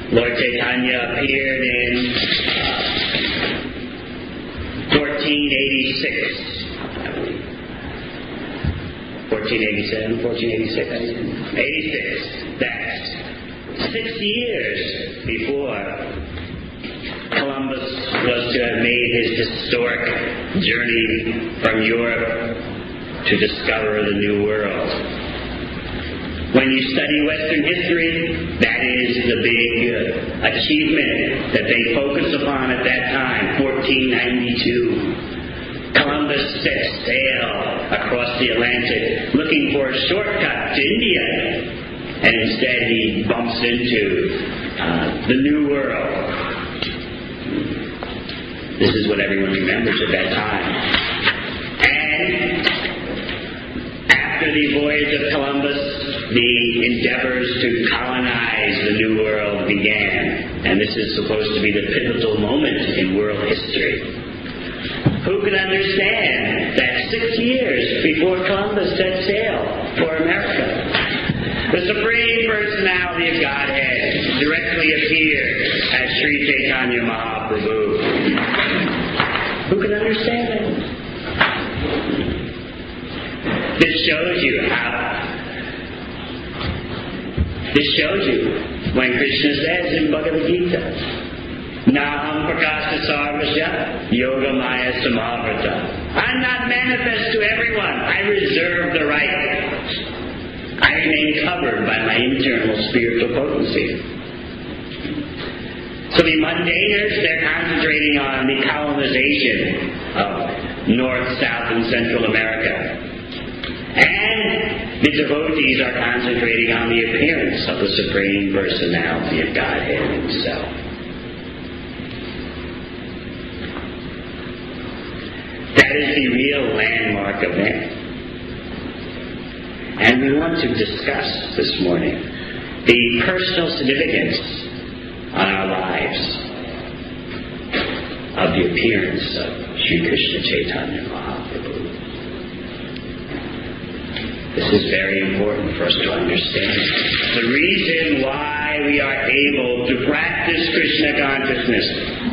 Lord Chaitanya appeared in 1486, I believe. 1487, 1486. 86. That's 6 years before Columbus was to have made his historic journey from Europe to discover the New World. When you study Western history, that is the big achievement that they focus upon at that time, 1492. Columbus set sail across the Atlantic looking for a shortcut to India, and instead he bumps into the New World. This is what everyone remembers at that time. And after the voyage of Columbus, the endeavors to colonize the New World began. And this is supposed to be the pivotal moment in world history. Who could understand that 6 years before Columbus set sail for America, the Supreme Personality of Godhead directly appeared as Sri Chaitanya Mahaprabhu? Who can understand that? This shows you when Krishna says in Bhagavad Gita, Naham prakasha sarvasya yoga maya samavrata. I'm not manifest to everyone. I reserve the right. I remain covered by my internal spiritual potency. So the mundaners, they're concentrating on the colonization of North, South, and Central America. And the devotees are concentrating on the appearance of the Supreme Personality of Godhead Himself. That is the real landmark event. And we want to discuss this morning the personal significance on our lives of the appearance of Sri Krishna Chaitanya Mahaprabhu. This is very important for us to understand. The reason why we are able to practice Krishna consciousness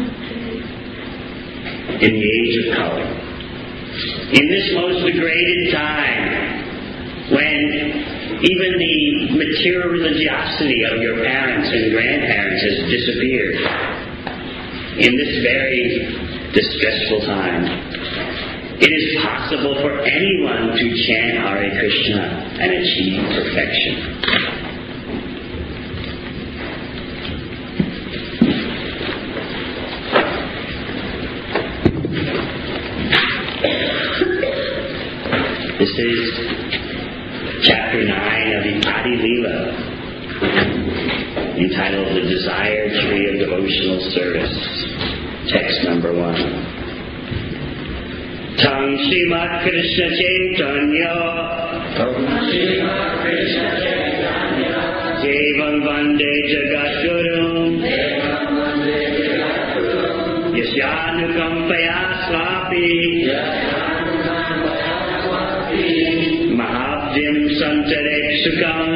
in the age of Kali, in this most degraded time, when even the material religiosity of your parents and grandparents has disappeared, in this very distressful time, it is possible for anyone to chant Hare Krishna and achieve perfection. This is Chapter 9 of the Adi Leela, entitled The Desire Tree of Devotional Service. Text number 1. Tang Srimad Krishna Chaitanya Devam Vande Jagat Gurum Yasyanukampaya Swapi Mahabdim Santarekshukam.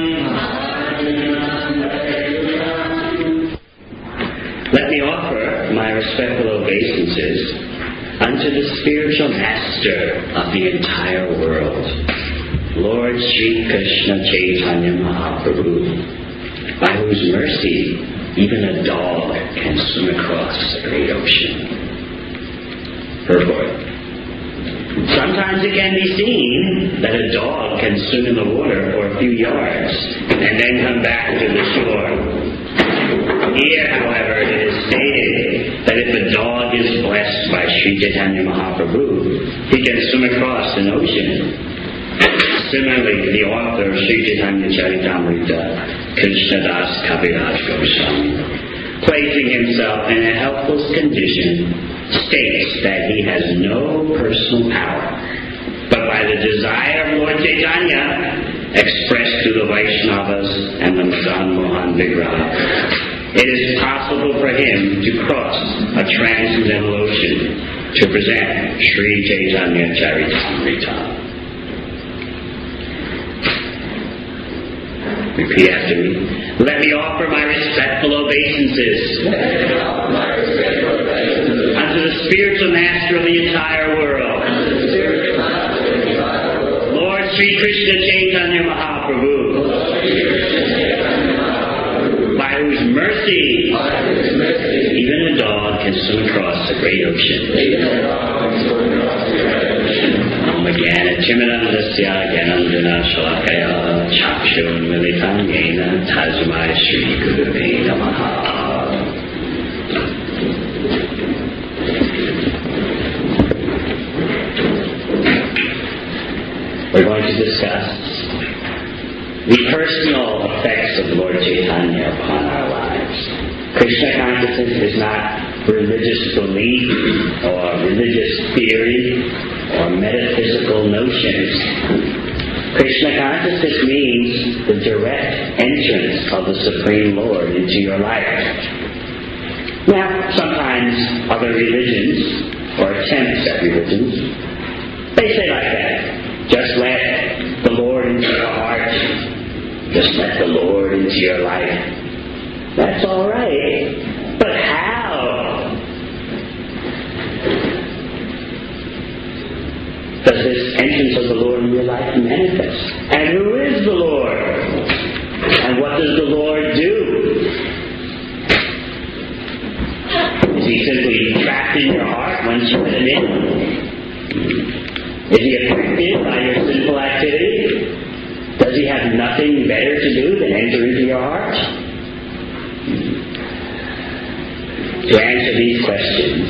Let me offer my respectful obeisances unto the spiritual master of the entire world, Lord Sri Krishna Chaitanya Mahaprabhu, by whose mercy even a dog can swim across the great ocean. Purport. Sometimes it can be seen that a dog can swim in the water for a few yards and then come back to the shore. Here, however, it is stated that if a dog is blessed by Sri Chaitanya Mahaprabhu, he can swim across an ocean. Similarly, the author of Sri Chaitanya Charitamrita, Krishnadas Kaviraj Goswami, placing himself in a helpless condition, states that he has no personal power, but by the desire of Lord Chaitanya, expressed through the Vaishnavas and the Madan Mohan Vigraha, it is possible for him to cross a transcendental ocean to present Sri Chaitanya Charitamrita. Repeat after me. Let me offer my respectful obeisances unto the spiritual master of the entire world, Lord Sri Krishna Chaitanya Mahaprabhu, by whose mercy even a dog can swim across the great ocean. Om Jnana Timirandasya Jnanandana Shalakaya Chakshurmilitam Yena Tasmai Shri Gurave Namaha. We're going to discuss the personal effects of Lord Chaitanya upon our lives. Krishna consciousness is not religious belief or religious theory or metaphysical notions. Krishna consciousness means the direct entrance of the Supreme Lord into your life. Now, sometimes other religions or attempts at religions, they say like that. Just let the Lord into your heart. Just let the Lord into your life. That's all right. But how does this entrance of the Lord in your life manifest? And who is the Lord? And what does the Lord do? Is He simply trapped in your heart once you let Him in? Is He affected by your sinful activity? Does He have nothing better to do than enter into your heart? To answer these questions,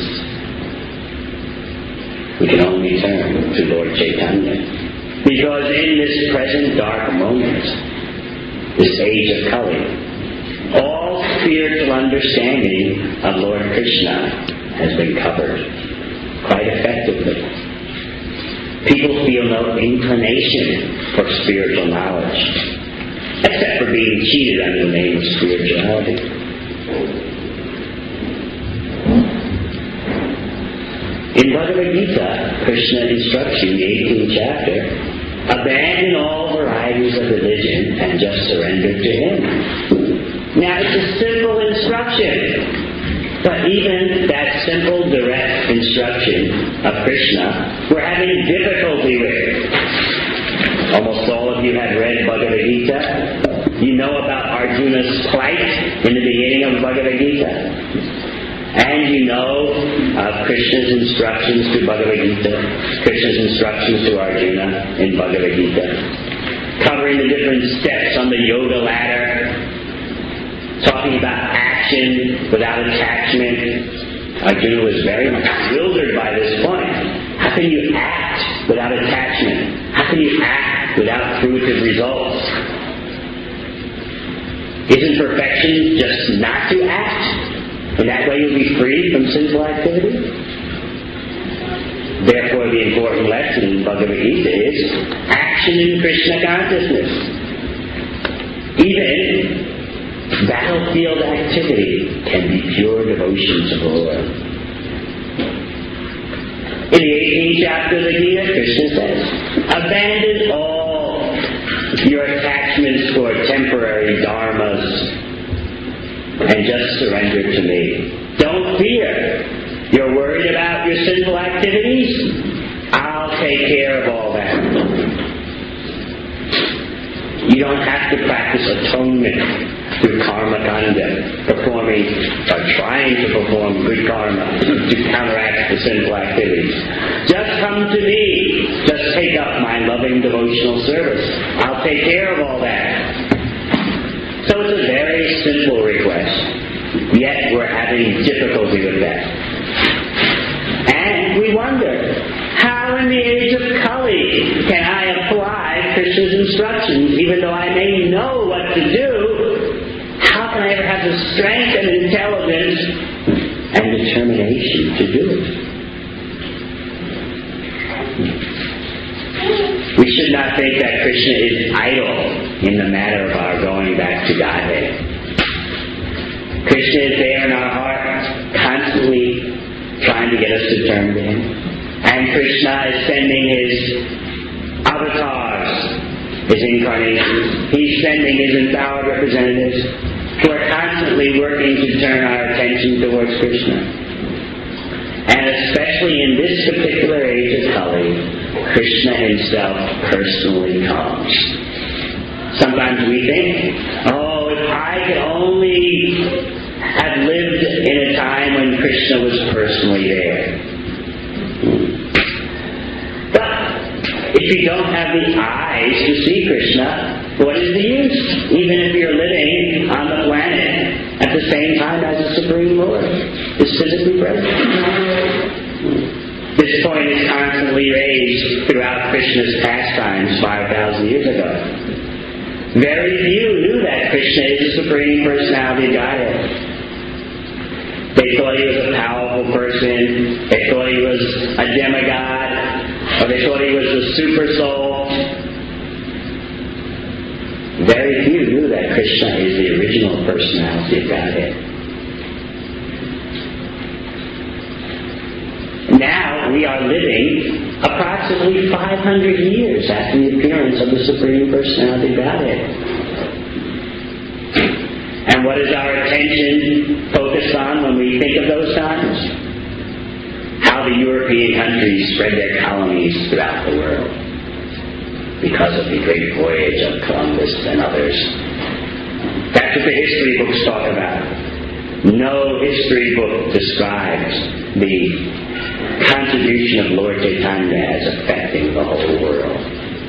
we can only turn to Lord Chaitanya. Because in this present dark moment, this age of Kali, all spiritual understanding of Lord Krishna has been covered quite effectively. People feel no inclination for spiritual knowledge, except for being cheated under the name of spirituality. In Bhagavad Gita, Krishna instructs you in the 18th chapter, abandon all varieties of religion and just surrender to Him. Now, it's a simple instruction, but even that simple, direct instruction of Krishna, we're having difficulty with. Almost all of you have read Bhagavad Gita. You know about Arjuna's plight in the beginning of Bhagavad Gita. And you know of Krishna's instructions to Bhagavad Gita, Krishna's instructions to Arjuna in Bhagavad Gita, covering the different steps on the yoga ladder, talking about action without attachment. Arjuna was very much bewildered by this point. How can you act without attachment? How can you act without fruitive results? Isn't perfection just not to act? And that way you'll be free from sinful activity? Therefore, the important lesson in Bhagavad Gita is action in Krishna consciousness. Even battlefield activity can be pure devotion to the Lord. In the 18th chapter of the Gita, Krishna says, abandon all your attachments for temporary dharmas and just surrender to me. Don't fear. You're worried about your sinful activities? I'll take care of all that. You don't have to practice atonement through karma kanda, performing or trying to perform good karma to counteract the sinful activities. Just come to me. Just take up my loving devotional service. I'll take care of all that. So it's a very simple request, yet we're having difficulty with that. And we wonder, how in the age of Kali can I apply Krishna's instructions, even though I may know what to do? How can I ever have the strength and intelligence and determination to do it? We should not think that Krishna is idle in the matter of our going back to Godhead. Krishna is there in our hearts, constantly trying to get us to turn to Him. And Krishna is sending His avatars his incarnations. He's sending his empowered representatives who are constantly working to turn our attention towards Krishna. And especially in this particular age of Kali, Krishna himself personally comes. Sometimes we think, if I could only have lived in a time when Krishna was personally there. But if you don't have the eyes to see Krishna, what is the use? Even if you're living on the planet at the same time as the Supreme Lord is physically present. This point is constantly raised throughout Krishna's pastimes 5,000 years ago. Very few knew that Krishna is the Supreme Personality of Godhead. They thought he was a powerful person. They thought he was a demigod. Or they thought he was the super soul. Very few knew that Krishna is the original personality of Godhead. Now we are living approximately 500 years after the appearance of the Supreme Personality of Godhead. And what is our attention focused on when we think of those times? How the European countries spread their colonies throughout the world because of the great voyage of Columbus and others. That's what the history books talk about. No history book describes the contribution of Lord Chaitanya as affecting the whole world.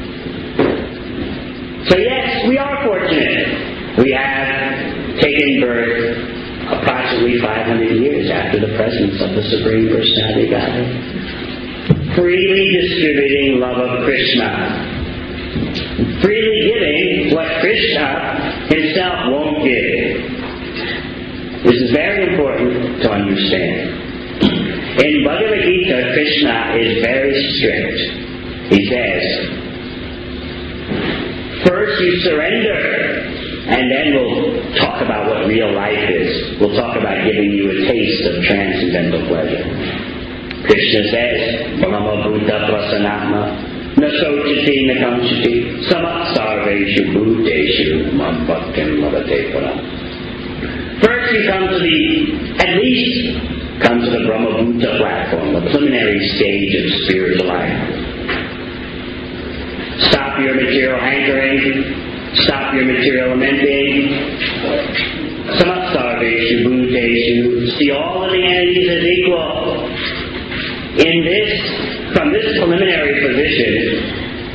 So yes, we are fortunate. We have taken birth approximately 500 years after the presence of the Supreme Personality of Godhead. Freely distributing love of Krishna. Freely giving what Krishna himself won't give. This is very important to understand. In Bhagavad Gita, Krishna is very strict. He says, first you surrender, and then we'll talk about what real life is. We'll talk about giving you a taste of transcendental pleasure. Krishna says, Brahma Bhuta Prasanatma, Na Sochati Na Kamchati, Samat Sarveshu Bhuteshu Mam Bhaktim Madate Param. First you come to the Brahma Bhuta platform, the preliminary stage of spiritual life. Stop your material hankering, stop your material lamenting. Samasarveshu bhuteshu, see all of the entities as equal. From this preliminary position,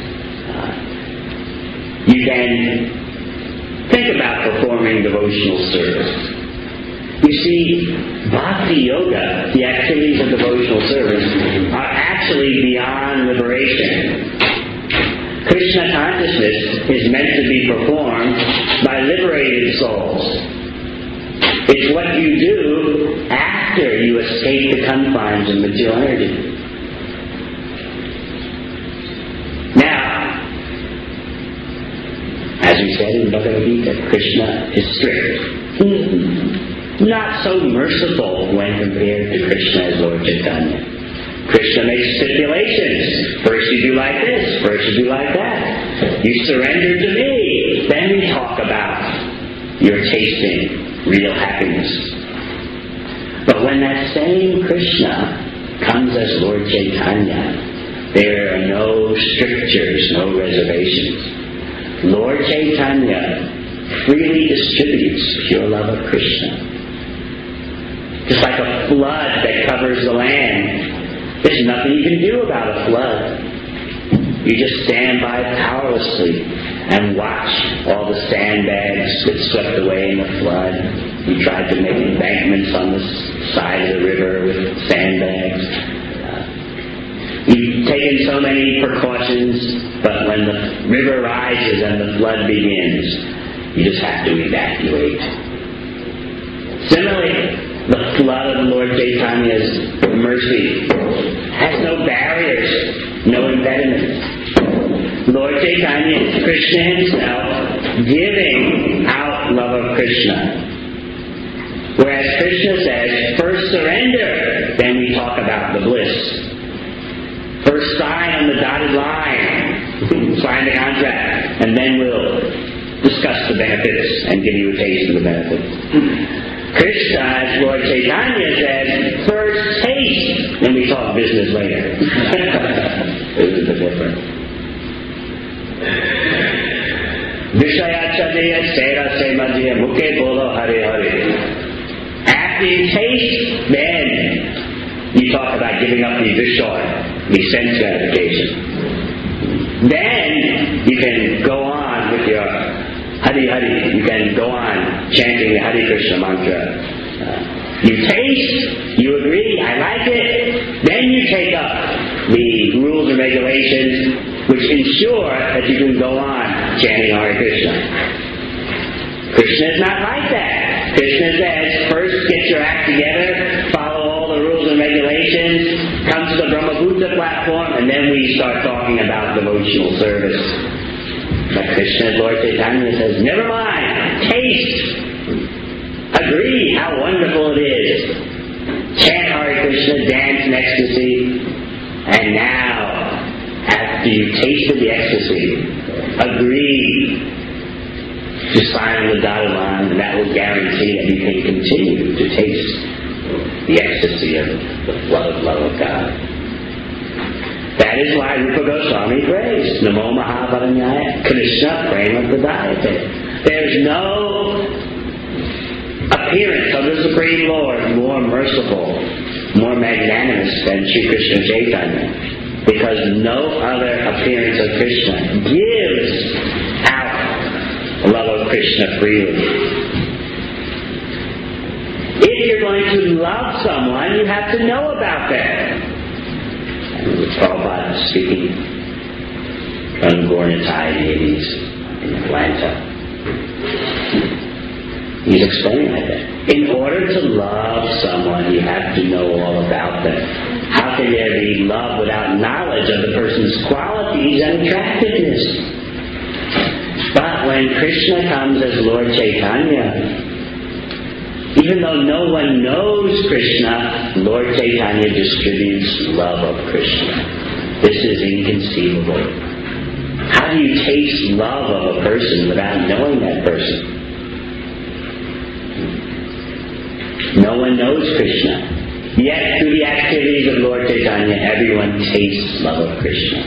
you can think about performing devotional service. You see, Bhakti Yoga, the activities of devotional service, are actually beyond liberation. Krishna consciousness is meant to be performed by liberated souls. It's what you do after you escape the confines of material energy. Now, as we said in Bhagavad Gita, Krishna is strict. Not so merciful when compared to Krishna as Lord Chaitanya. Krishna makes stipulations. First you do like this, first you do like that. You surrender to me, then we talk about your tasting real happiness. But when that same Krishna comes as Lord Chaitanya, there are no strictures, no reservations. Lord Chaitanya freely distributes pure love of Krishna. Just like a flood that covers the land. There's nothing you can do about a flood. You just stand by powerlessly and watch all the sandbags get swept away in the flood. You tried to make embankments on the side of the river with sandbags. You've taken so many precautions, but when the river rises and the flood begins, you just have to evacuate. Similarly, the flood of Lord Chaitanya's mercy has no barriers, no impediments. Lord Chaitanya is Krishna himself giving out love of Krishna. Whereas Krishna says, first surrender, then we talk about the bliss. First sign on the dotted line, sign the contract. and then we'll discuss the benefits and give you a taste of the benefits. Krishna, as Lord Chaitanya says, first taste, and we talk business later. This is the difference. Vishayachadya Sera Se Madhya Mukhe Bolo Hare Hare. After you taste, then you talk about giving up the Vishaya, the sense gratification. Then you can go on with your Hari Hari. You can go on chanting the Hare Krishna mantra. You taste, you agree, I like it, then you take up the rules and regulations which ensure that you can go on chanting Hare Krishna. Krishna is not like that. Krishna says, first get your act together, follow all the rules and regulations, come to the Brahmabhuta platform, and then we start talking about devotional service. But Krishna, Lord Chaitanya says, never mind, taste, agree how wonderful it is, chant Hare Krishna, dance in ecstasy, and now, after you've tasted the ecstasy, agree to sign the dotted line, and that will guarantee that you can continue to taste the ecstasy of the love of God. That is why Rupa Goswami prays, Namo Mahavaranyaya Krishna Prema Pradayate. There's no appearance of the Supreme Lord more merciful, more magnanimous than Sri Krishna Chaitanya, because no other appearance of Krishna gives out the love of Krishna freely. If you're going to love someone, you have to know about them. Prabhupada speaking from Gornatai Navys in Atlanta. He's explaining that. In order to love someone, you have to know all about them. How can there be love without knowledge of the person's qualities and attractiveness? But when Krishna comes as Lord Chaitanya, even though no one knows Krishna, Lord Chaitanya distributes love of Krishna. This is inconceivable. How do you taste love of a person without knowing that person? No one knows Krishna. Yet, through the activities of Lord Chaitanya, everyone tastes love of Krishna.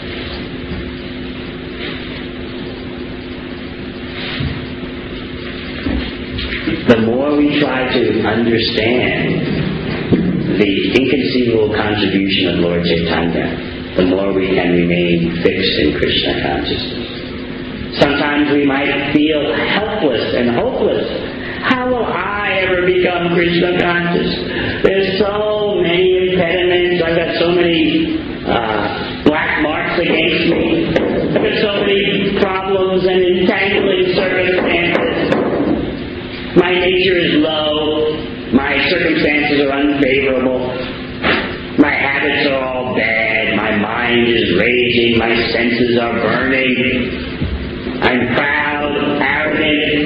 The more we try to understand the inconceivable contribution of Lord Chaitanya, the more we can remain fixed in Krishna consciousness. Sometimes we might feel helpless and hopeless. How will I ever become Krishna conscious? There's so many impediments. I've got so many black marks against me. I've got so many problems and entangling circumstances. My nature is low. My circumstances are unfavorable. My habits are all bad. My mind is raging. My senses are burning. I'm proud, arrogant.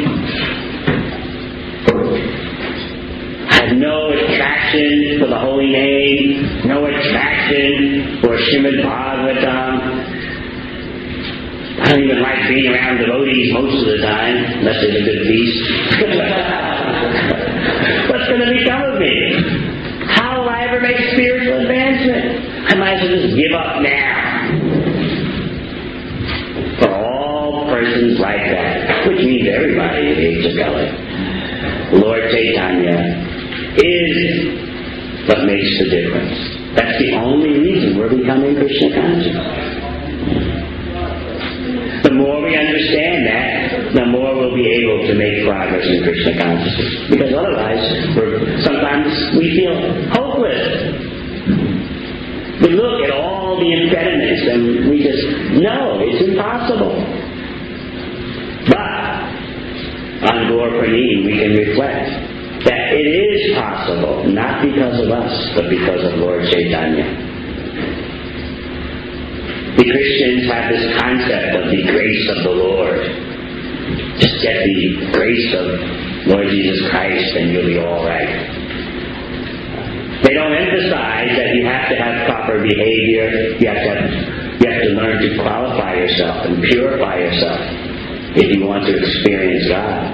I have no attraction for the holy name. No attraction for Srimad Bhagavatam. I don't even like being around devotees most of the time, unless there's a good feast. What's going to become of me? How will I ever make spiritual advancement? I might as well just give up now. For all persons like that, which means everybody at the age of Kali, Lord Chaitanya is what makes the difference. That's the only reason we're becoming Krishna conscious. The more we understand that, the more we'll be able to make progress in Krishna consciousness. Because otherwise, sometimes we feel hopeless. We look at all the impediments and we just know it's impossible. But on Gaur Praneem we can reflect that it is possible, not because of us, but because of Lord Chaitanya. The Christians have this concept of the grace of the Lord. Just get the grace of Lord Jesus Christ and you'll be all right. They don't emphasize that you have to have proper behavior, you You have to learn to qualify yourself and purify yourself if you want to experience God.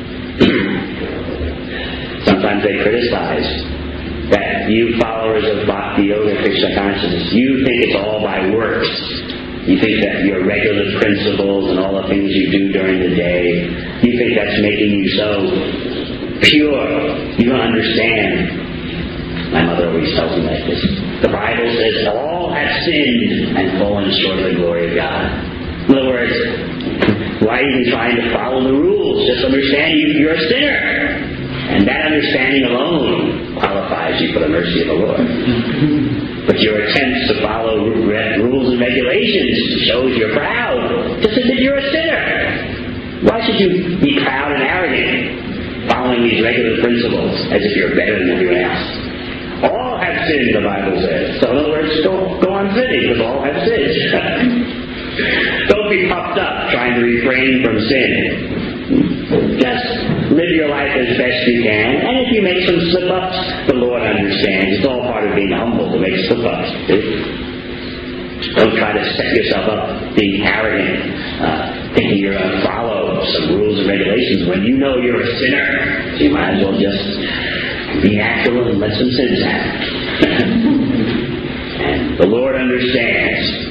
Sometimes they criticize that you followers of Bhakti Yoga Krishna consciousness, you think it's all by works. You think that your regular principles and all the things you do during the day, you think that's making you so pure. You don't understand. My mother always tells me like this. The Bible says all have sinned and fallen short of the glory of God. In other words, why are you trying to follow the rules? Just understand you're a sinner. And that understanding alone qualifies you for the mercy of the Lord. But your attempts to follow rules and regulations shows you're proud. Just admit you're a sinner. Why should you be proud and arrogant following these regular principles as if you're better than everyone else? All have sinned, the Bible says. So in other words, go on sinning, because all have sinned. Don't be puffed up trying to refrain from sin. Just live your life as best you can, and if you make some slip-ups, the Lord understands. It's all part of being humble to make slip-ups. Don't try to set yourself up being arrogant, thinking you're going to follow some rules and regulations when you know you're a sinner. So you might as well just be natural and let some sins happen. And the Lord understands.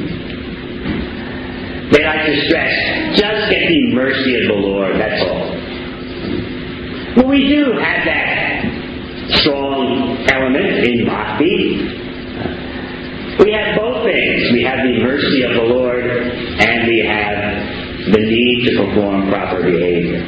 They like to stress, just get the mercy of the Lord, that's all. Well, we do have that strong element in bhakti. We have both things. We have the mercy of the Lord, and we have the need to perform proper behavior.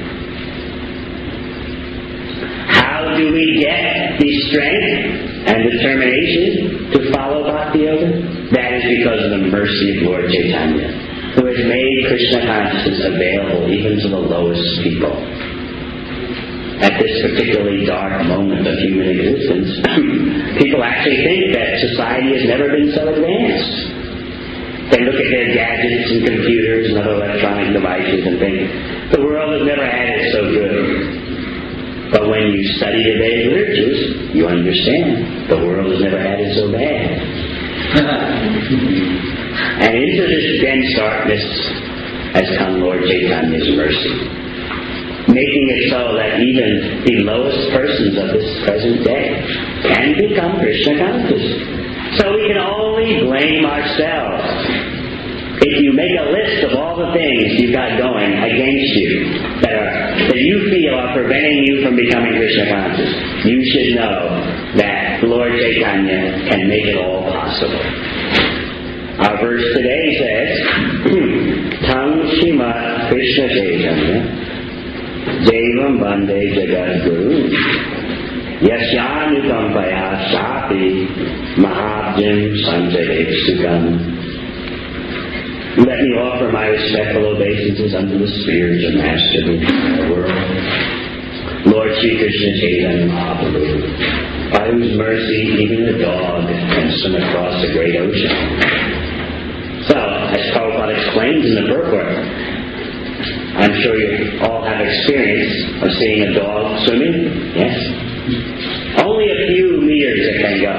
How do we get the strength and determination to follow bhakti yoga? That is because of the mercy of Lord Chaitanya, who has made Krishna consciousness available even to the lowest people. At this particularly dark moment of human existence, people actually think that society has never been so advanced. They look at their gadgets and computers and other electronic devices and think, the world has never had it so good. But when you study the Vedic literatures, you understand the world has never had it so bad. And into this dense darkness has come Lord Chaitanya's mercy, making it so that even the lowest persons of this present day can become Krishna conscious. So we can only blame ourselves. If you make a list of all the things you've got going against you that you feel are preventing you from becoming Krishna conscious, you should know that Lord Chaitanya can make it all possible. Our verse today says, Tam Shrimat Krishna Chaitanya Devam Bande Jagat Guru Yasyanukampaya Sapi Mahabjim Sanjay Sukam. Let me offer my respectful obeisances unto the spiritual master of the entire world, Lord Sri Krishna Chaitanya Mahaprabhu, by whose mercy even a dog can swim across the great ocean. So, as Prabhupada explains in the purport, I'm sure you all have experience of seeing a dog swimming. Yes? Only a few meters it can go.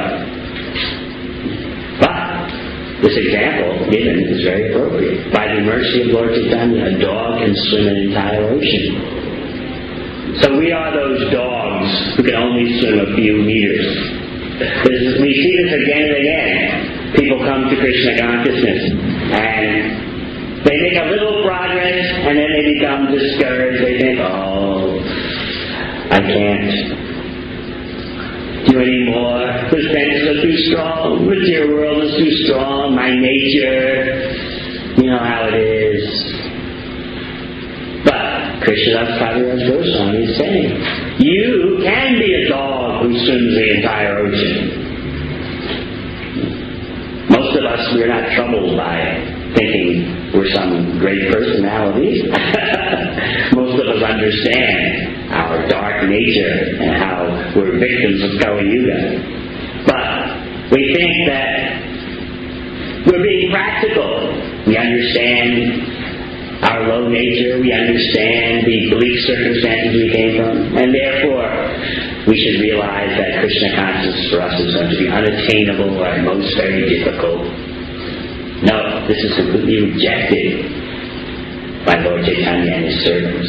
But this example given is very appropriate. By the mercy of Lord Chaitanya, a dog can swim an entire ocean. So we are those dogs who can only swim a few meters. We see this again and again. People come to Krishna consciousness and they make a little progress and then they become discouraged. They think, oh, I can't do any more. The senses are too strong. The material world is too strong. My nature, you know how it is. But Krishnadas Kaviraj Goswami is saying, you can be a dog who swims the entire ocean. Most of us, we're not troubled by thinking we're some great personalities. Most of us understand our dark nature and how we're victims of Kali Yuga. But we think that we're being practical. We understand our low nature, we understand the bleak circumstances we came from, and therefore we should realize that Krishna consciousness for us is going to be unattainable or at most very difficult. No, this is completely rejected by Lord Chaitanya and his servants.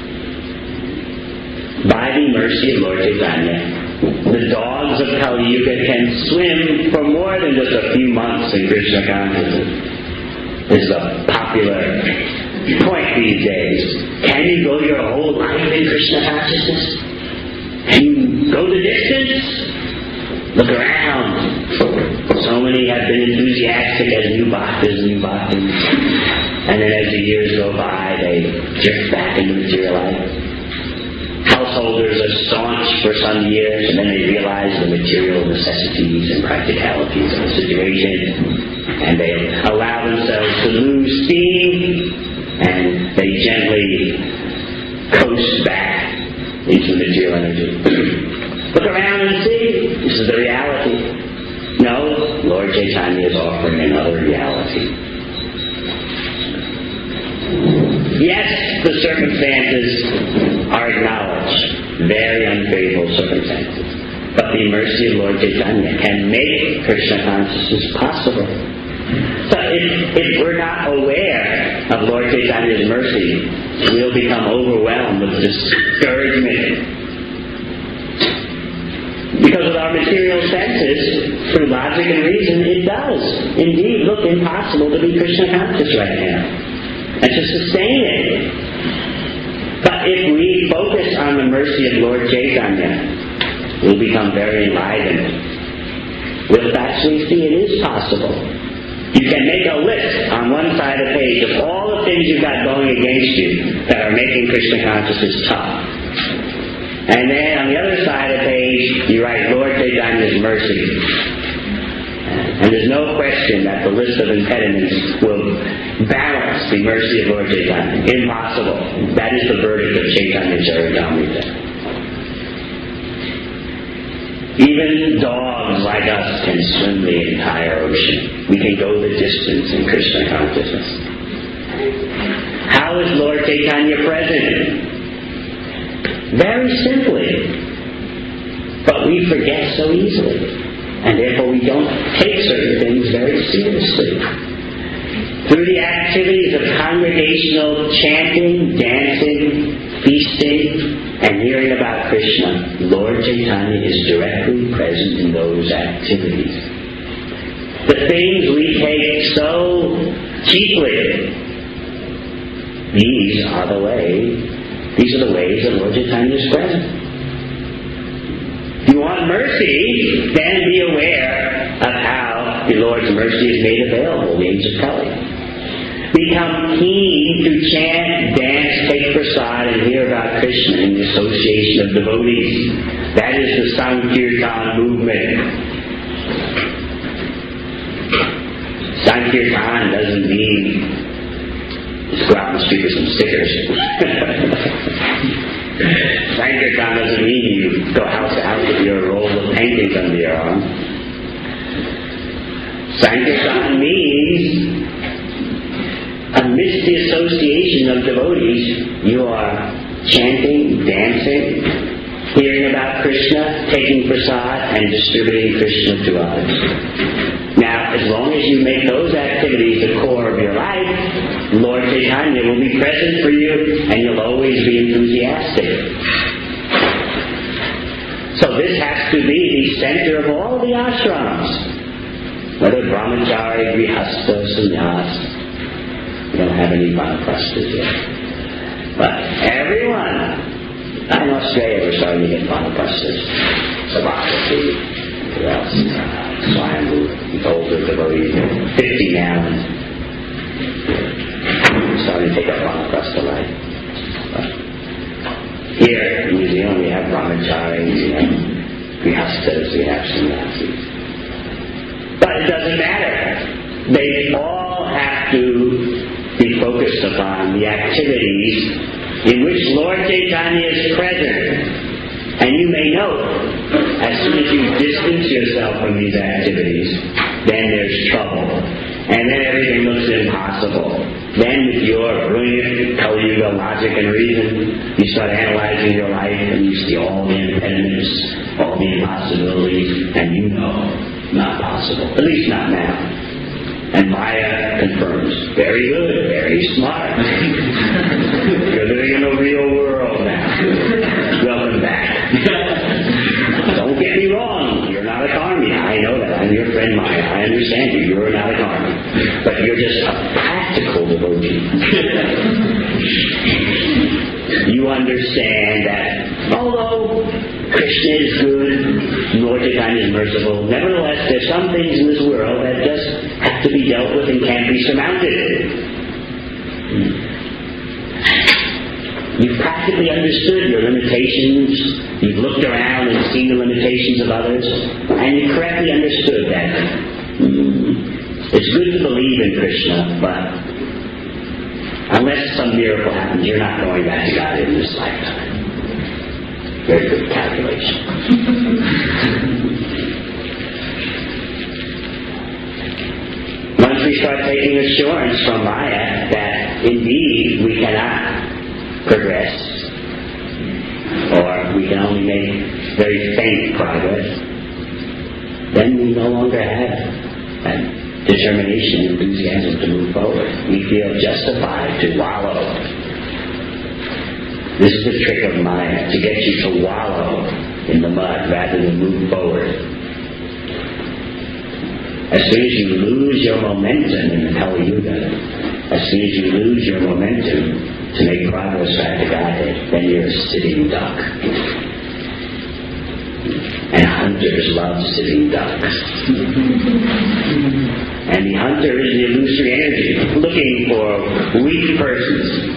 By the mercy of Lord Chaitanya, the dogs of Kali Yuga can swim for more than just a few months in Krishna consciousness. This is a popular point these days. Can you go your whole life in Krishna consciousness? Can you go the distance? Look around. So many have been enthusiastic as new bhaktas. And then as the years go by, they drift back into material life. Householders are staunch for some years, and then they realize the material necessities and practicalities of the situation, and they allow themselves to lose steam, and they gently coast back into material energy. Look around and see. This is the reality. No, Lord Chaitanya is offering another reality. Yes, the circumstances are acknowledged, very unfavorable circumstances. But the mercy of Lord Chaitanya can make Krishna consciousness possible. So if we're not aware of Lord Chaitanya's mercy, we'll become overwhelmed with discouragement. Because of our material senses, through logic and reason, it does indeed look impossible to be Krishna conscious right now. And to sustain it. But if we focus on the mercy of Lord Chaitanya, we'll become very enlivened. We'll actually see it is possible. You can make a list on one side of the page of all the things you've got going against you that are making Krishna consciousness tough. And then on the other side of the page, you write Lord Chaitanya's mercy. And there's no question that the list of impediments will balance the mercy of Lord Chaitanya. Impossible. That is the verdict of Chaitanya Charitamrita. Even dogs like us can swim the entire ocean. We can go the distance in Krishna consciousness. How is Lord Chaitanya present? Very simply. But we forget so easily. And therefore we don't take certain things very seriously. Through the activities of congregational chanting, dancing, feasting, and hearing about Krishna, Lord Chaitanya is directly present in those activities. The things we take so cheaply, these are the ways that Lord Chaitanya is present. If you want mercy, then be aware of how the Lord's mercy is made available in the age of Kali. Become keen to chant, dance, take prasad, and hear about Krishna in the association of devotees. That is the Sankirtan movement. Sankirtan doesn't mean just go out and speak with some stickers. Sankirtan doesn't mean you go house to house with your roll of paintings under your arm. Sankirtan means amidst the association of devotees, you are chanting, dancing, hearing about Krishna, taking prasad, and distributing Krishna to others. Now, as long as you make those activities the core of your life, Lord Chaitanya will be present for you, and you'll always be enthusiastic. So this has to be the center of all the ashrams. Whether brahmachari, grihastha, sannyas. We don't have any vanaprasthas yet. But everyone. In Australia we're starting to get vanaprasthas. Sabhakti, who else? Swayambhu, older devotees, 50 now, and we're starting to take up vanaprastha life. Here in New Zealand we have brahmacharis, we have grihasthas, we have sannyasis. But it doesn't matter. They all have to be focused upon the activities in which Lord Chaitanya is present. And you may note, as soon as you distance yourself from these activities, then there's trouble. And then everything looks impossible. Then with your brilliant Kali Yuga logic and reason, you start analyzing your life and you see all the impediments, all the impossibilities, and you know, not possible. At least not now. And Maya confirms, very good, very smart. You're living in the real world now. Welcome back. Don't get me wrong, you're not a karmi. I know that. I'm your friend Maya. I understand you. You're not a karmi. But you're just a practical devotee. You understand that although Krishna is good, Lord Chaitanya is merciful, nevertheless there's some things in this world that just have to be dealt with and can't be surmounted. You've practically understood your limitations. You've looked around and seen the limitations of others, and you correctly understood that it's good to believe in Krishna, but unless some miracle happens, you're not going back to God in this lifetime. Very good calculation. Once we start taking assurance from Maya that indeed we cannot progress, or we can only make very faint progress, then we no longer have that determination and enthusiasm to move forward. We feel justified to wallow. This is the trick of Maya, to get you to wallow in the mud rather than move forward. As soon as you lose your momentum in the Kali Yuga, as soon as you lose your momentum to make progress back to Godhead, then you're a sitting duck. And hunters love sitting ducks. And the hunter is the illusory energy, looking for weak persons.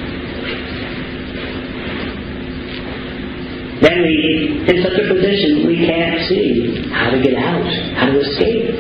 Then we, in such a position, we can't see how to get out, how to escape.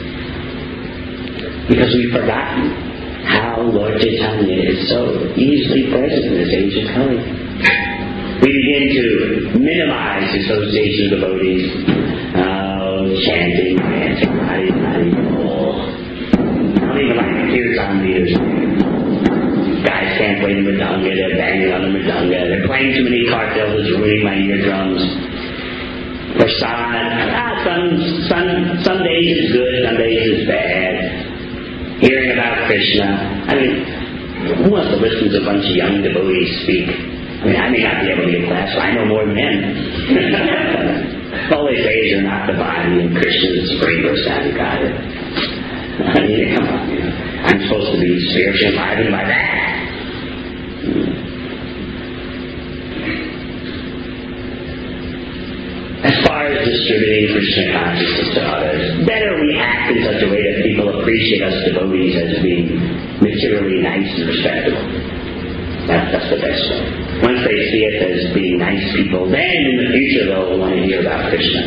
Because we've forgotten how Lord Chaitanya is so easily present in this age of Kali. We begin to minimize the association of devotees. Chanting, dancing, Hari Bol. I don't even like the kirtan leaders. Guys can't play the mridanga, they're banging on the mridanga. They're playing too many cartels, it's ruining my eardrums. Prasad, some days it's good, some days it's bad. Hearing about Krishna. I mean, who wants to listen to a bunch of young devotees speak? I mean, I may not be able to get class, but I know more than them. All they say is you're not the body, and Krishna is the Supreme Personality of Godhead. I mean, come on, I'm supposed to be spiritually enlivened by that. As far as distributing Krishna consciousness to others, better we act in such a way that people appreciate us devotees as being materially nice and respectable. That's the best way. Once they see it as being nice people, then in the future they'll want to hear about Krishna.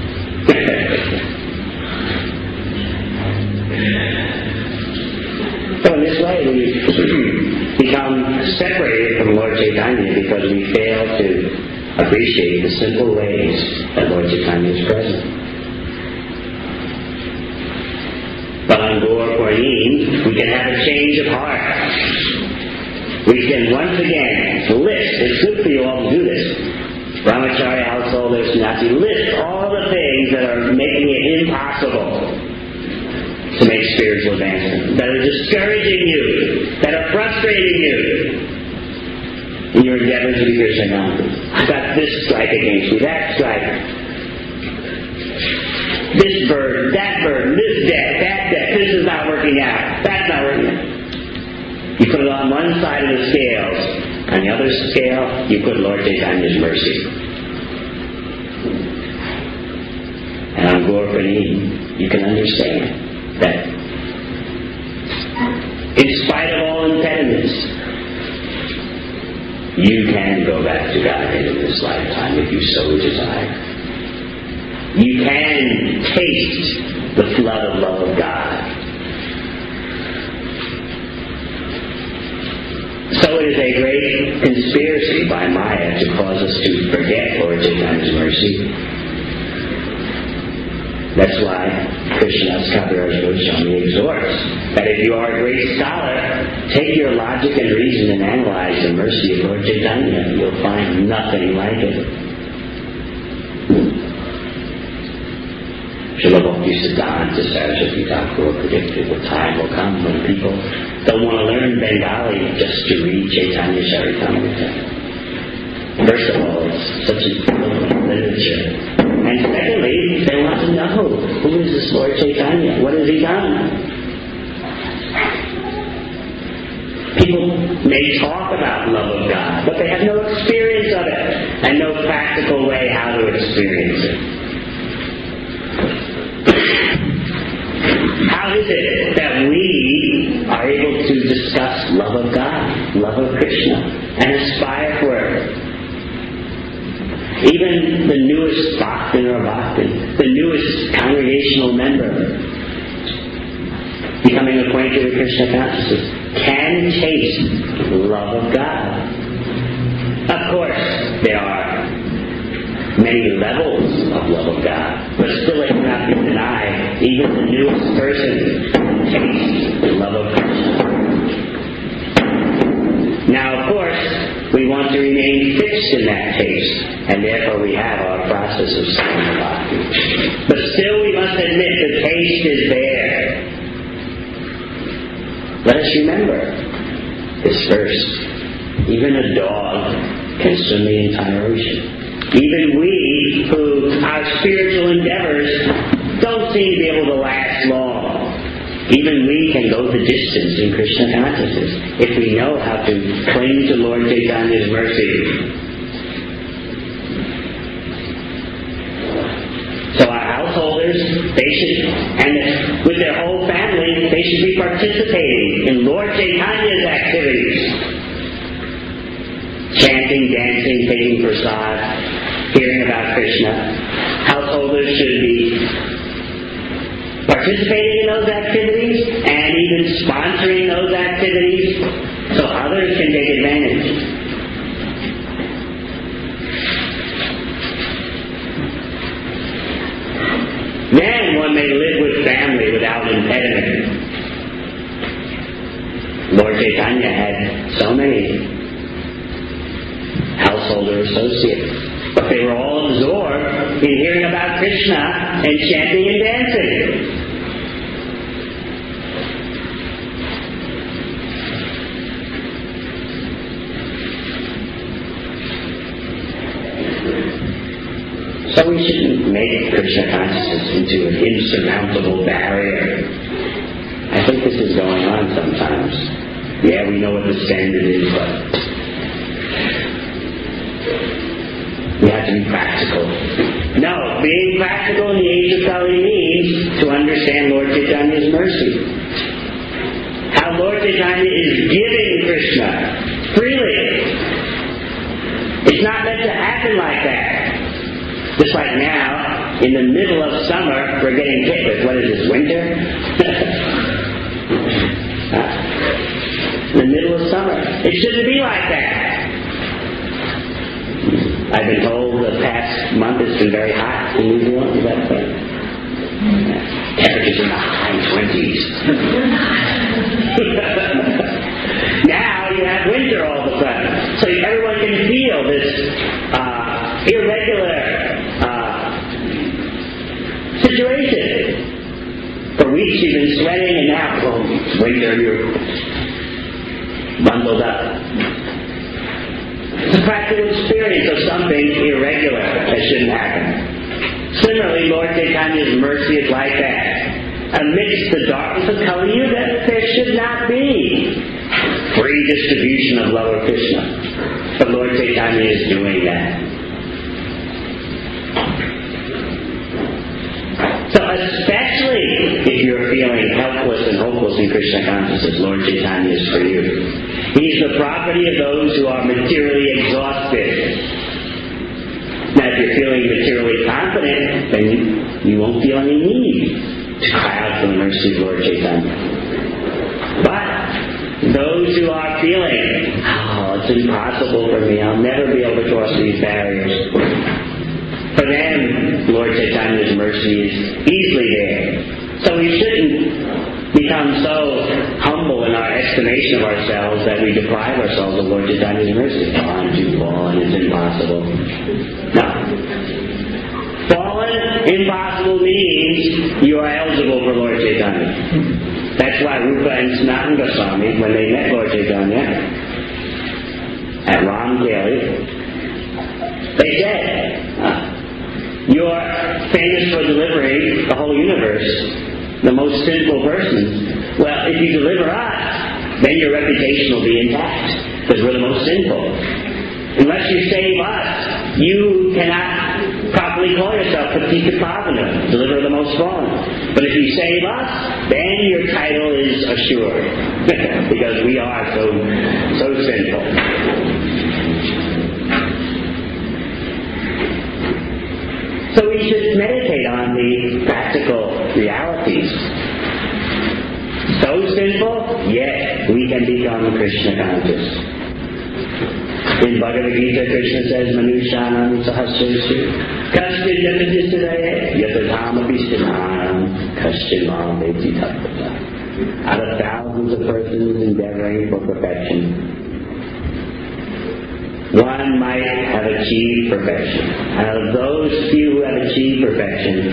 So in this way we become separated from Lord Chaitanya because we fail to appreciate the simple ways that Lord Chaitanya is present. But on Gaur Purnima, we can have a change of heart. We can once again list, it's good for you all to do this, Brahmacharya householders, Sannyasi, list all the things that are making it impossible to make spiritual advancement, that are discouraging you, that are frustrating you in your endeavors to be Krishna conscious. I've got this strike against me, that strike, this burden, that burden, this debt, that debt, this is not working out, that's not working out. You put it on one side of the scales. On the other scale, you put Lord Chaitanya's mercy. And on Gaur Purnima, you can understand that in spite of all impediments, you can go back to Godhead in this lifetime if you so desire. You can taste the flood of love of God. So it is a great conspiracy by Maya to cause us to forget Lord Chaitanya's mercy. That's why Krishnadas Kaviraj Goswami exhorts that if you are a great scholar, take your logic and reason and analyze the mercy of Lord Chaitanya. You'll find nothing like it. Srila Bhaktisiddhanta Saraswati Thakur predicted the time will come when people don't want to learn Bengali just to read Chaitanya Charitamrita. First of all, it's such important literature. And secondly, they want to know, who is this Lord Chaitanya? What has he done? People may talk about love of God, but they have no experience of it and no practical way how to experience it. How is it that we are able to discuss love of God, love of Krishna, and aspire for it? Even the newest Bhaktin or Bhaktin, the newest congregational member, becoming acquainted with Krishna consciousness, can taste love of God. Of course, there are many levels of love of God, but still it cannot be denied. Even the newest person tastes the love of Krishna. Now, of course, we want to remain fixed in that taste, and therefore we have our process of sadhana bhakti. But still we must admit the taste is there. Let us remember this verse. Even a dog can swim the entire ocean. Even we, who our spiritual endeavors don't seem to be able to last long, even we can go the distance in Krishna consciousness if we know how to cling to Lord Chaitanya's mercy. So our householders, they should, and with their whole family, they should be participating in Lord Chaitanya's activities. Chanting, dancing, taking prasad, hearing about Krishna. Householders should be participating in those activities and even sponsoring those activities so others can take advantage. Then one may live with family without impediment. Lord Chaitanya had so many householder associates, but they were all absorbed in hearing about Krishna and chanting and dancing. So we shouldn't make Krishna consciousness into an insurmountable barrier. I think this is going on sometimes. Yeah, we know what the standard is, but we have to be practical. No, being practical in the age of Kali means to understand Lord Chaitanya's mercy. How Lord Chaitanya is giving Krishna freely. It's not meant to happen like that. Just like now, in the middle of summer, we're getting hit with, what is this, winter? In the middle of summer. It shouldn't be like that. I've been told the past month it's been very hot in New Zealand. Is that right? Temperatures in the high 20s. Now you have winter all of a sudden. So everyone can feel this irregular situation. For weeks you've been sweating and now, winter, you're bundled up. It's a practical experience of something irregular that shouldn't happen. Similarly, Lord Chaitanya's mercy is like that. Amidst the darkness of Kali Yuga, there should not be free distribution of love of Krishna. But Lord Chaitanya is doing that. So especially if you're feeling helpless and hopeless in Krishna consciousness, Lord Chaitanya is for you. He's the property of those who are materially exhausted. Now, if you're feeling materially confident, then you won't feel any need to cry out for the mercy of Lord Chaitanya. But those who are feeling, it's impossible for me, I'll never be able to cross these barriers, for them, Lord Chaitanya's mercy is easily there. So we shouldn't become so humble in our estimation of ourselves that we deprive ourselves of Lord Chaitanya's mercy. I'm too fallen, it's impossible. No. Fallen one impossible means you are eligible for Lord Chaitanya. That's why Rupa and Sanatana Goswami, when they met Lord Chaitanya at Ramkeli, they said, you're famous for delivering the whole universe, the most sinful persons. Well, if you deliver us, then your reputation will be intact, because we're the most sinful. Unless you save us, you cannot properly call yourself Patika Pavana, deliver the most fallen. But if you save us, then your title is assured, because we are so sinful. So we should meditate on the practical realities. So sinful, yet we can become Krishna conscious. In Bhagavad Gita, Krishna says, Manushanam sahasrasu kashtin yatadisadaye yatadhamapi stinam kashtin mam veti tattva. Out of thousands of persons endeavoring for perfection, one might have achieved perfection. Out of those few who have achieved perfection,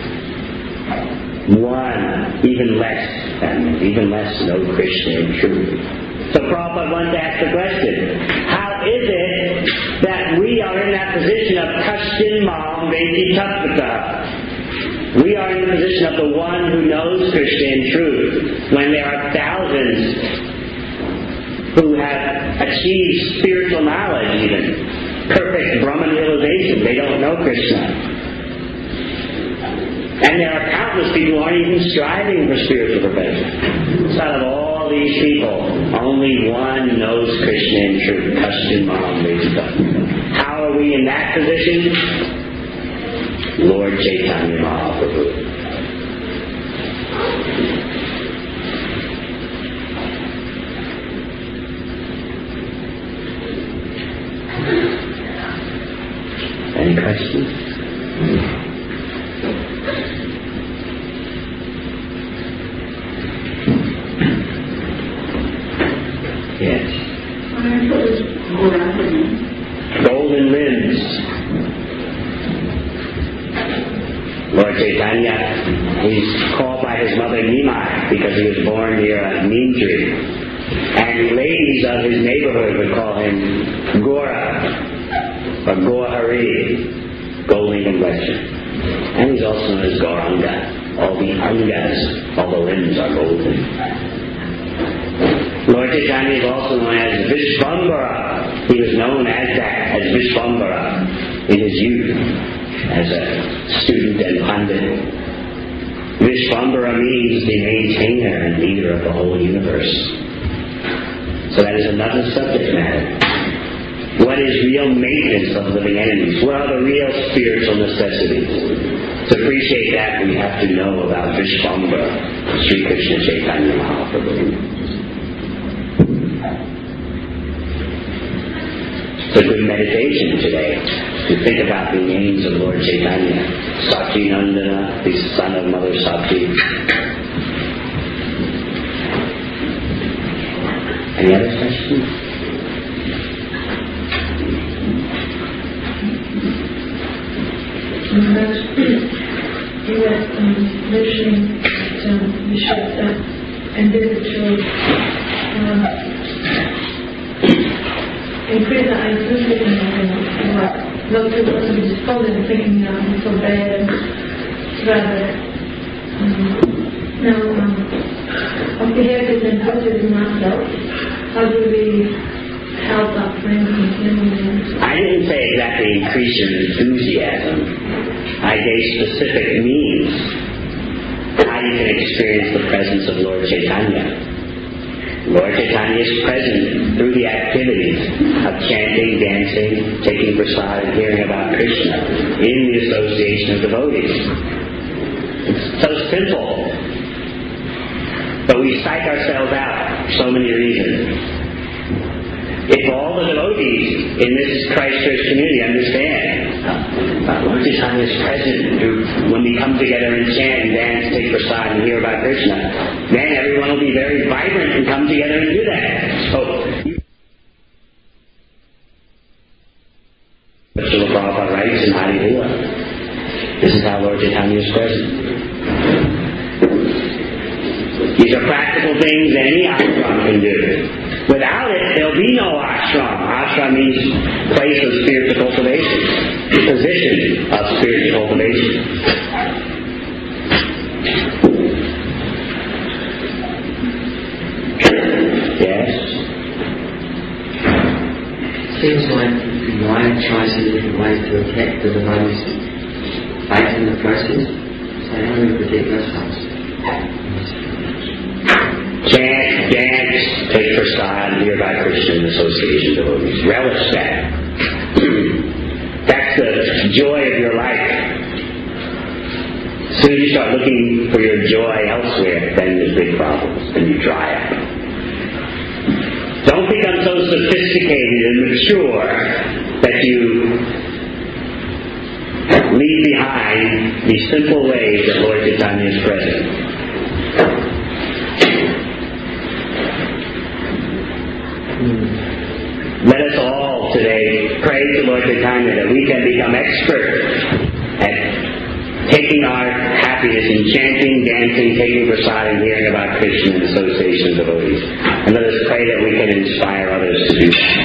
one, even less know Krishna in truth. So Prabhupada wanted to ask the question, how is it that we are in that position of Kashtin Mam Veti Tattvata? We are in the position of the one who knows Krishna in truth, when there are thousands who have achieved spiritual knowledge even, perfect Brahman realization. They don't know Krishna. And there are countless people who aren't even striving for spiritual perfection. So out of all these people, only one knows Krishna in truth. Kashtin Mam Veti Tattvata. How are we in that position? Lord Chaitanya Mahaprabhu. Any questions? Yes. Golden limbs. Lord Chaitanya, he's called by his mother Nimai because he was born near a neem tree. And ladies of his neighborhood would call him Gora, or Gohari, golden complexion. And he's also known as Gauranga. All the angas, all the limbs are golden. Lord Chaitanya is also known as Vishvambara. He was known as that, as Vishvambara, in his youth, as a student and pandit. Vishvambara means the maintainer and leader of the whole universe. So that is another subject matter. What is real maintenance of living entities? What are the real spiritual necessities? To appreciate that, we have to know about Vishvambara, Sri Krishna Chaitanya Mahaprabhu. It's a good meditation today to think about the names of Lord Chaitanya. Sachi Nandana, the son of Mother Sachi. Any other questions? You were mentioning that we should individually increase our enthusiasm and not to also be disposed and thinking I'm so bad and rather of behaviors and enthusiasm ourselves. How do we help our friends and family? I didn't say exactly increase your enthusiasm. I gave specific means how you can experience the presence of Lord Chaitanya. Lord Chaitanya is present through the activities of chanting, dancing, taking prasad, and hearing about Krishna in the association of devotees. It's so simple. But we psych ourselves out for so many reasons. If all the devotees in this Christ Church community understand Lord Chaitanya is present when we come together and chant and dance, take prasad and hear about Krishna, then everyone will be very vibrant and come together and do that. So, Srila Prabhupada writes in Adi Lila This is how Lord Chaitanya is present. These are practical things any ashram can do. Without it, there'll be no ashram. Ashram means place of spiritual cultivation, position of spiritual cultivation. Yes? Seems like the mind tries in different ways to attack the devotee's faith in the process. So how do we protect ourselves? Chant, dance, take prasad, nearby Christian association devotees. Relish that. That's the joy of your life. As soon as you start looking for your joy elsewhere, then there's big problems, and you dry up. Don't become so sophisticated and mature that you leave behind these simple ways that Lord Chaitanya is present. Let us all today pray to Lord Chaitanya that we can become expert at taking our happiness in chanting, dancing, taking prasad, and hearing about Krishna and association devotees. And let us pray that we can inspire others to do that.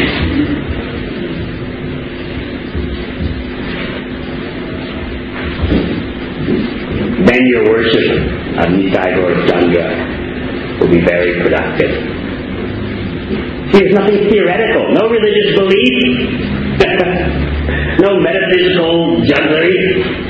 Then your worship of Nitai Gaur Chandra will be very productive. There's nothing theoretical, no religious belief, no metaphysical jugglery.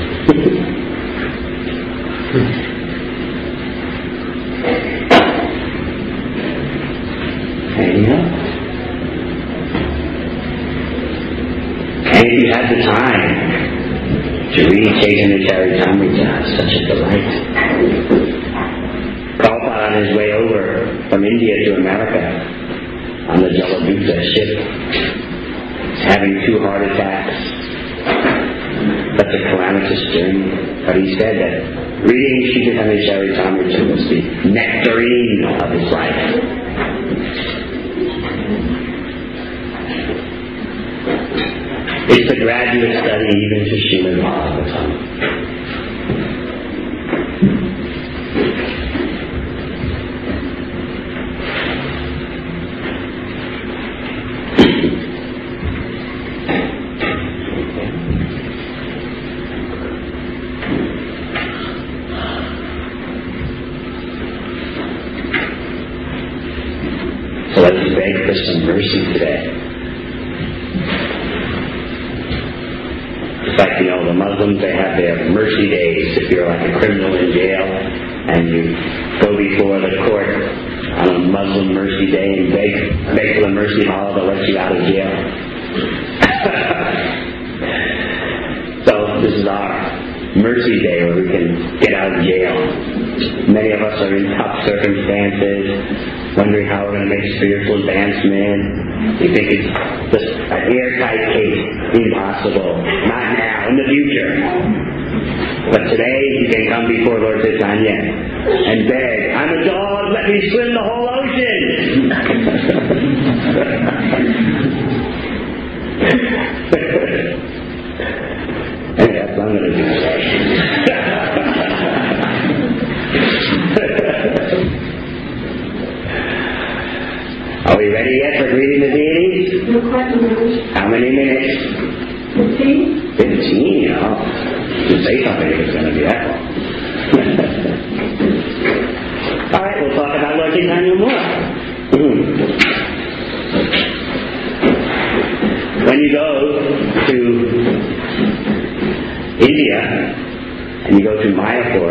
And if you have the time to read Chaitanya Charitamrita, it's such a delight. Prabhupada on his way over from India to America on the Jaladuta ship, having 2 heart attacks. That's a calamitous journey. But he said that reading Chaitanya Charitamrita was the nectarine of his life. It's a graduate study even to Srimad Bhagavatam. So let's beg for some mercy today. It's like, the Muslims, they have their mercy days. If you're like a criminal in jail and you go before the court on a Muslim mercy day and beg for the mercy of Allah to let you out of jail. So this is our mercy day where we can get out of jail. Many of us are in tough circumstances, wondering how we're going to make spiritual advancement. We think it's just an airtight case, impossible. Not now, in the future. But today, you can come before Lord Chaitanya and beg, I'm a dog, let me swim the whole ocean! And yes, I'm going to do that. Are we ready yet for greeting the deities? No, quite a minute. How many minutes? 15? 15, oh. You say something if it's going to be that long. All right, we'll talk about Lord Chaitanya more. When you go to India and you go to Mayapur,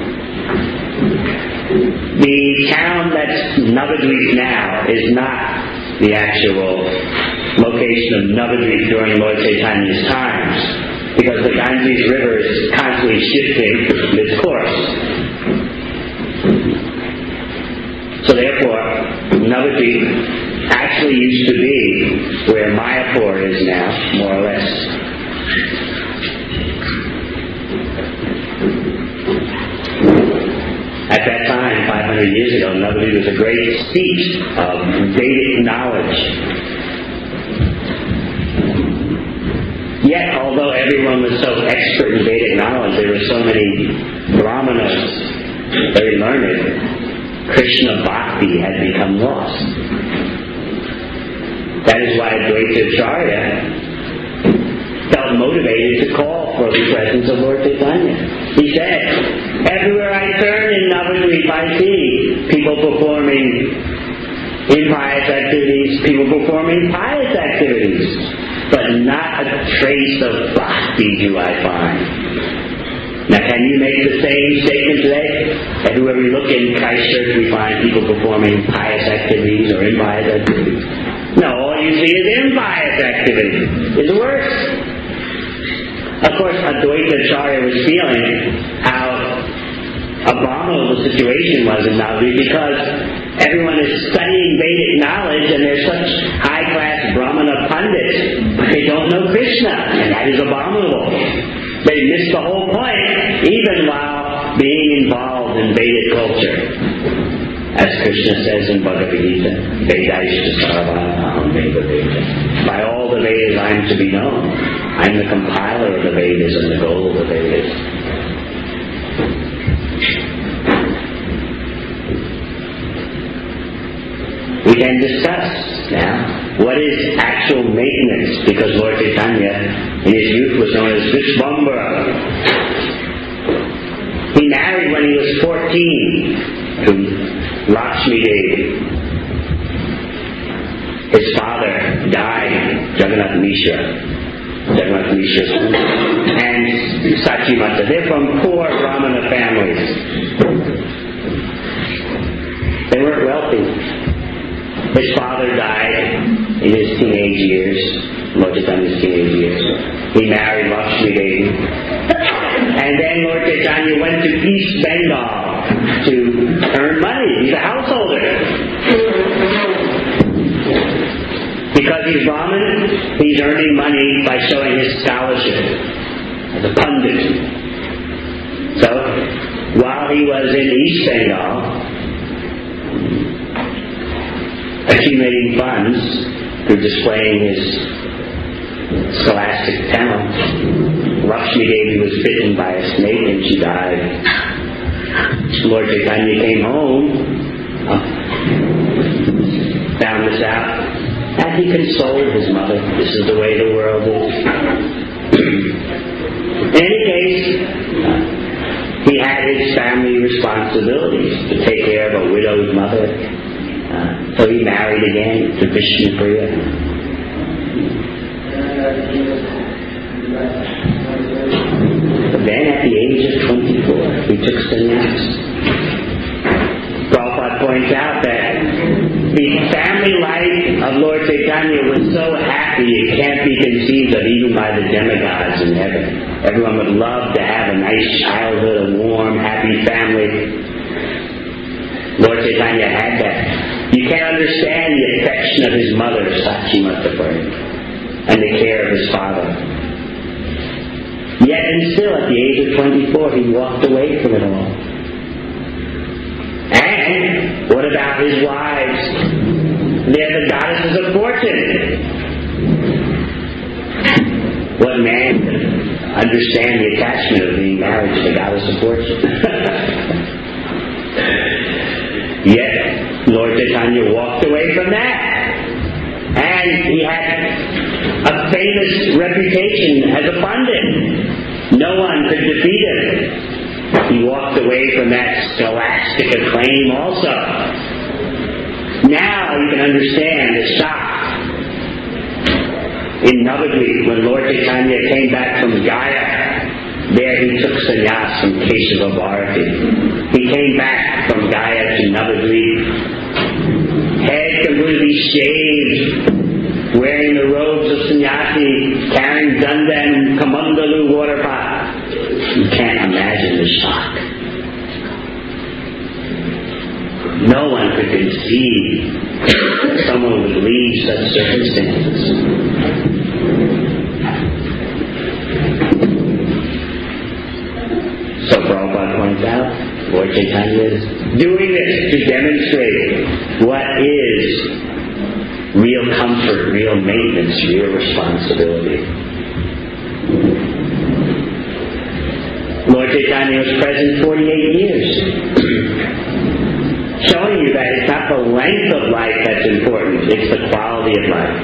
the town that's Navadvip now is not the actual location of Navadvip during Lord Chaitanya's times, because the Ganges River is constantly shifting its course. So therefore, Navadvip actually used to be where Mayapur is now, more or less. At that time, 500 years ago, Navadvip was a great seat of Vedic knowledge. Yet, although everyone was so expert in Vedic knowledge, there were so many brahmanas, very learned, Krishna Bhakti had become lost. That is why Advaitacharya felt motivated to call for the presence of Lord Chaitanya. He said, everywhere I turn in Navadvip I see people performing impious activities, people performing pious activities, but not a trace of bhakti do I find. Now, can you make the same statement today? Everywhere we look in Christchurch, we find people performing pious activities or impious activities. No, all you see is impious activity. It's worse. Of course, Advaitacharya was feeling how abominable the situation was in Navadvip because everyone is studying Vedic knowledge and they're such high-class Brahmana pundits, but they don't know Krishna, and that is abominable. They miss the whole point, even while being involved in Vedic culture. As Krishna says in Bhagavad Gita, Vedaishta Sarvaham Veda Veda. By all the Vedas I am to be known. I am the compiler of the Vedas and the goal of the Vedas. We can discuss now what is actual maintenance, because Lord Chaitanya in his youth was known as Vishvambara. He married when he was 14 to Lakshmi Devi. His father died, Jagannath Mishra, and Sachimata. They're from poor Brahmana families. They weren't wealthy. His father died in his teenage years, Lord Chaitanya's teenage years. He married Lakshmi Devi. And then Lord Chaitanya went to East Bengal to earn money. He's a householder. Because he's Brahmin, he's earning money by showing his scholarship as a pundit. So, while he was in East Bengal, accumulating funds through displaying his scholastic talent, Lakshmi Devi was bitten by a snake and she died. Lord Chaitanya came home, found this out, and he consoled his mother. This is the way the world is. In any case, he had his family responsibilities to take care of a widowed mother. So he married again to Vishnupriya. But then at the age of 24, he took sannyas. Prabhupada points out that the family life of Lord Chaitanya was so happy it can't be conceived of even by the demigods in heaven. Everyone would love to have a nice childhood, a warm, happy family. Lord Chaitanya had that. You can't understand the affection of his mother, Sachimata, for him, and the care of his father. Yet and still, at the age of 24, he walked away from it all. And what about his wives? They're the goddesses of fortune. What man can understand the attachment of being married to the goddess of fortune? Yet, Lord Chaitanya walked away from that. And he had a famous reputation as a pundit. No one could defeat him. He walked away from that scholastic acclaim also. Now you can understand the shock in Navadvip when Lord Chaitanya came back from Gaya. There he took sannyas from Keshava Bharati. He came back from Gaya to Navadvip, head completely shaved, wearing the robes of sannyasi, carrying danda and kamandalu water pot. You can't imagine the shock. No one could conceive that someone would leave such circumstances. So Prabhupada points out, Lord Chaitanya is doing this to demonstrate what is real comfort, real maintenance, real responsibility. Chaitanya was present 48 years. Showing you that it's not the length of life that's important, it's the quality of life.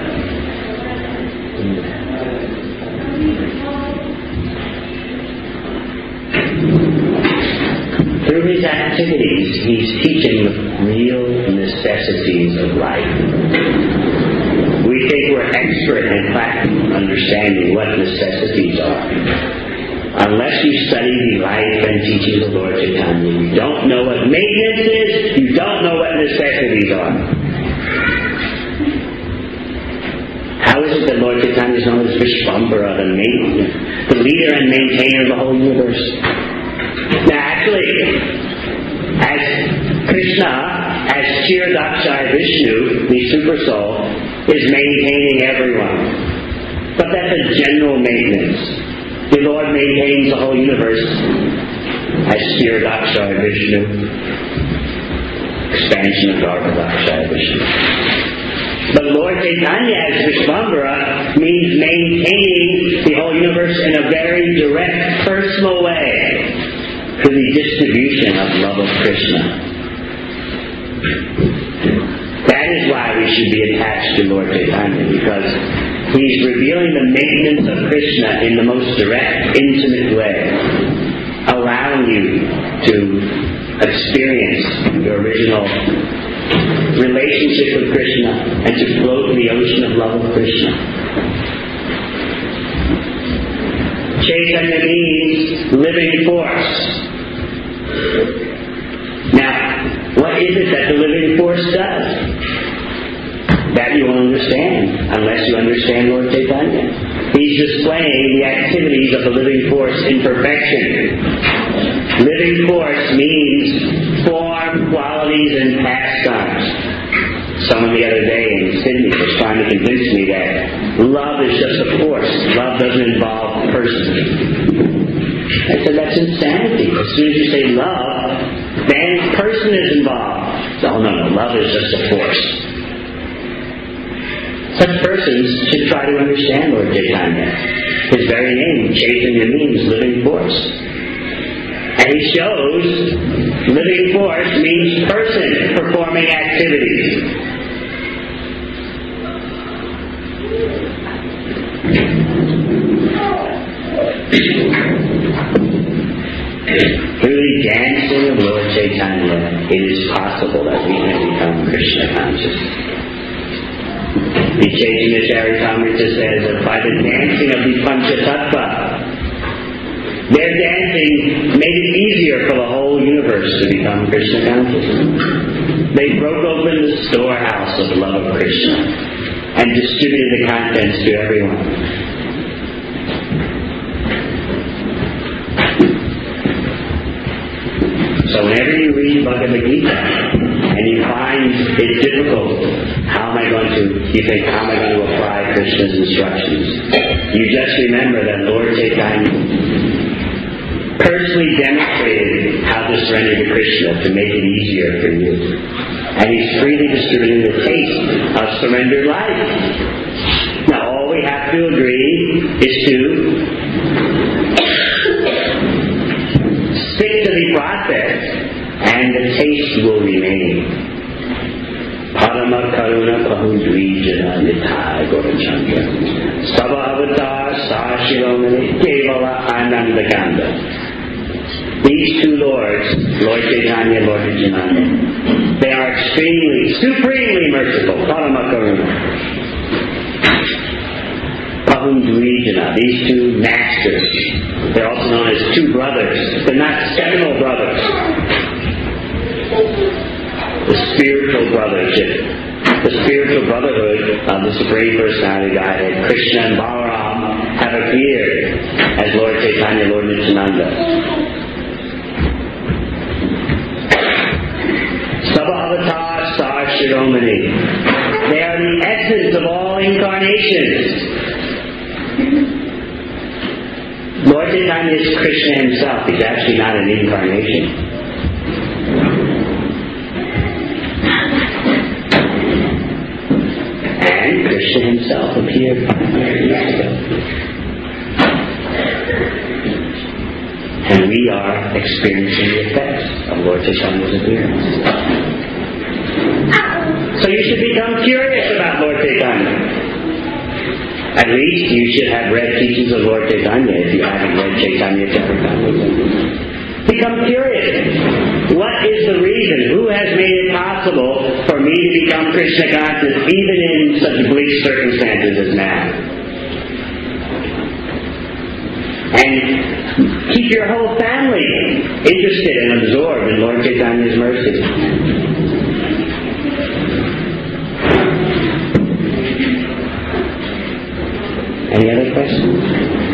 Through his activities, he's teaching the real necessities of life. We think we're expert in understanding what necessities are. Unless you study the life and teachings of Lord Chaitanya, you don't know what maintenance is, you don't know what necessities are. How is it that Lord Chaitanya is known as Vishvambara, the leader and maintainer of the whole universe? Now actually, as Krishna, as Kshirodakshaya Vishnu, the Super Soul, is maintaining everyone. But that's a general maintenance. The Lord maintains the whole universe as Kshirodakshaya Vishnu, expansion of Dharmadakshaya Vishnu. But Lord Chaitanya as Vishvambara means maintaining the whole universe in a very direct, personal way through the distribution of love of Krishna. That is why we should be attached to Lord Chaitanya, because he's revealing the maintenance of Krishna in the most direct, intimate way, allowing you to experience your original relationship with Krishna and to float in the ocean of love of Krishna. Chaitanya means living force. Now, what is it that the living force does? That you won't understand unless you understand Lord Chaitanya. He's displaying the activities of the living force in perfection. Living force means form, qualities, and pastimes. Someone the other day in Sydney was trying to convince me that love is just a force. Love doesn't involve person. I said, that's insanity. As soon as you say love, then person is involved. No, love is just a force. Such persons should try to understand Lord Chaitanya. His very name, Chaitanya, means living force. And he shows living force means person performing activities. Through the dancing of Lord Chaitanya, it is possible that we can become Krishna conscious. The Chaitanya Charitamrita says that by the dancing of the Panchatattva, their dancing made it easier for the whole universe to become Krishna conscious. They broke open the storehouse of love of Krishna and distributed the contents to everyone. So whenever you read Bhagavad Gita and you find it difficult, you think, how am I going to apply Krishna's instructions? You just remember that Lord Chaitanya personally demonstrated how to surrender to Krishna to make it easier for you. And he's freely distributing the taste of surrendered life. Now all we have to agree is to stick to the process and the taste will remain. Parama Karuna Pahundrijana Nithai Gaurachandra Sava Avatar Sashiromani Kevala Anandakanda. These two lords, Lord Chaitanya and Lord Nityananda, they are supremely merciful. Parama Karuna. Pahundrijana, these two masters. They're also known as two brothers. They're not seminal brothers. The spiritual brothership, the spiritual brotherhood of the Supreme Personality Godhead, Krishna and Balaram, have appeared as Lord Chaitanya and Lord Nityananda. Sabha Avatar Sar Shiromani. They are the essence of all incarnations. Lord Chaitanya is Krishna himself. He's actually not an incarnation. And Krishna himself appeared 500 years ago. And we are experiencing the effects of Lord Chaitanya's appearance. So you should become curious about Lord Chaitanya. At least you should have read teachings of Lord Chaitanya if you haven't read Chaitanya Charitamrita. Become curious. What is the reason? Who has made it possible for me to become Krishna conscious even in such bleak circumstances as now? And keep your whole family interested and absorbed in Lord Chaitanya's mercy. Any other questions?